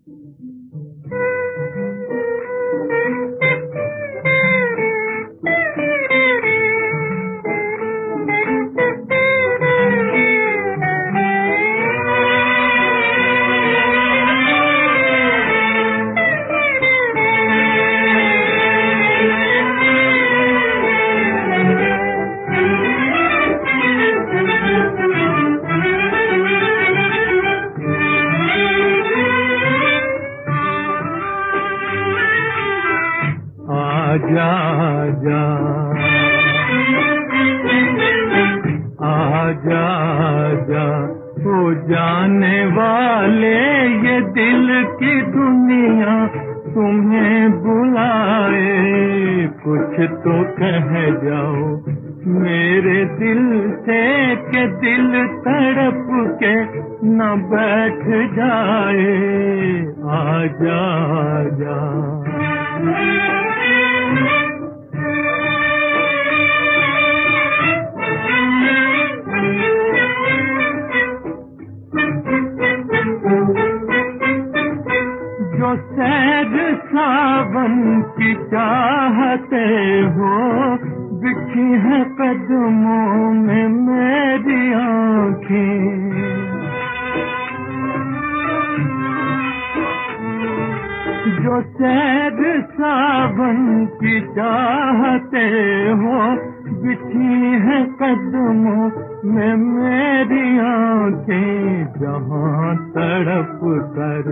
आजा आजा आजा आजा हो जाने वाले ये दिल की दुनिया तुम्हें बुलाए, कुछ तो कह जाओ मेरे दिल से के दिल तड़प के न बैठ जाए। आजा आजा जो सैद सावन की चाहते हो, बिछी है कदमों में मेरी आँखें। जो सैद सावन की चाहते हो, बिछी है कदमों में मेरी आँखें। जहाँ तड़प कर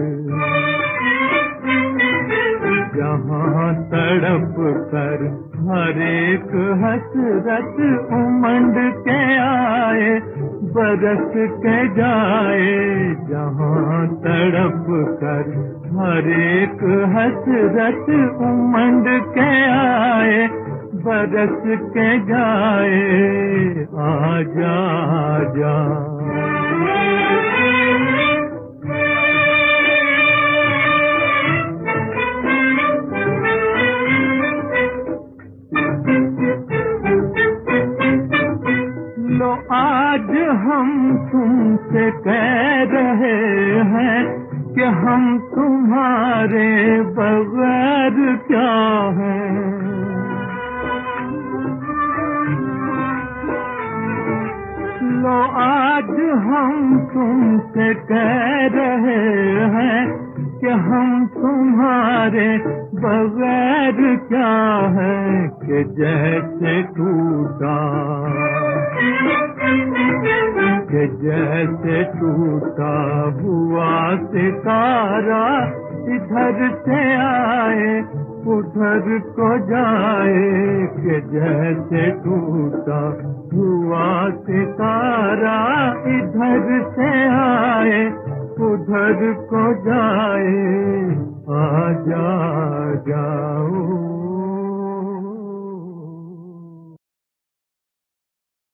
हर एक हसरत उमंड के आए, बरस के जाए। जहाँ तड़प कर हर एक हसरत उमंड के आए, बरस के जाए। आजा आजा लो आज हम तुमसे कह रहे हैं कि हम तुम्हारे बगैर क्या हैं। लो आज हम तुमसे कह रहे हैं कि हम तुम्हारे बगैर क्या है। कि जैसे टूटा हुआ सितारा, इधर से आए उधर को जाए। कि जैसे टूटा हुआ सितारा, इधर से आए उधर को जाए। आजा